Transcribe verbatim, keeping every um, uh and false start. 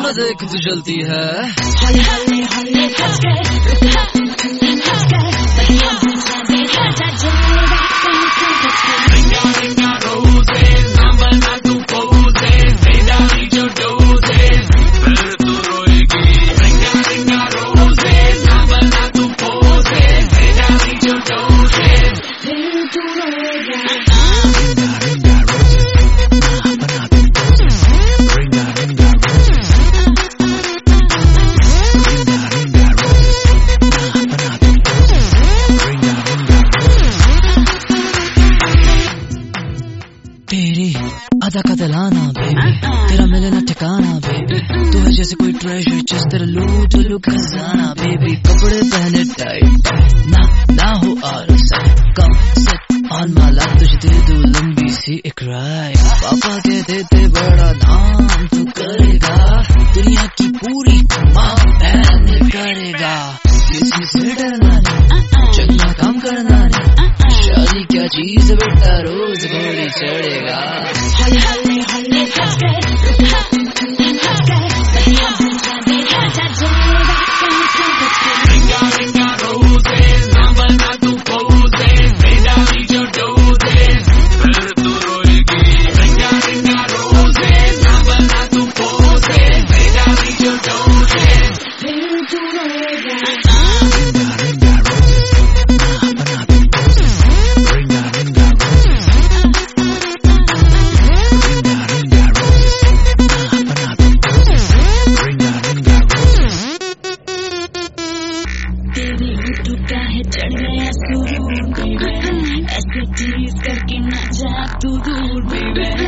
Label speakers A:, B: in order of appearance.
A: मैं देख तू जलती है।
B: हले हले हले हंस के हंस के बहिया दूसरा दे हटा जाएगा रिंगा रिंगा रोज़े ना बना तू पोज़े तेरा ही जो डोज़े फिर तू रोएगी। रिंगा रिंगा रोज़े ना बना तू पोज़े तेरा ही जो डोज़े फिर तू रोएगा।
A: तेरी अदा का दिलाना बेबी, तेरा मिले ना ठिकाना बेबी, तू है जैसे कोई ट्रेजर जिस तरह लूट लू खजाना बेबी। कपड़े पहने टाइट ना ना हो आलसा, कम सेट ऑन माला तुझे दे दूं लंबी सी एक राइड। पापा के देते बड़ा नाम तू करेगा, दुनिया की पूरी माँ बहन करेगा। किसी से डरना नहीं, चंगा काम करना नहीं, शादी क्या चीज बेटा रोज घोड़ी चढ़ेगा।
B: हले हले हले हंस के हंस के बहिया दूसरा दे हटा जाएगा रिंगा रिंगा रोज़े ना बना तू पोज़े तेरा ही जो डोज़े फिर तू रोएगी। रिंगा रिंगा रोज़े ना बना तू पोज़े तेरा ही जो डोज़े फिर तू रोएगा। चढ़ गया सुरूर बेबे, ऐसे टीज करके ना जा तू दूर बेबे।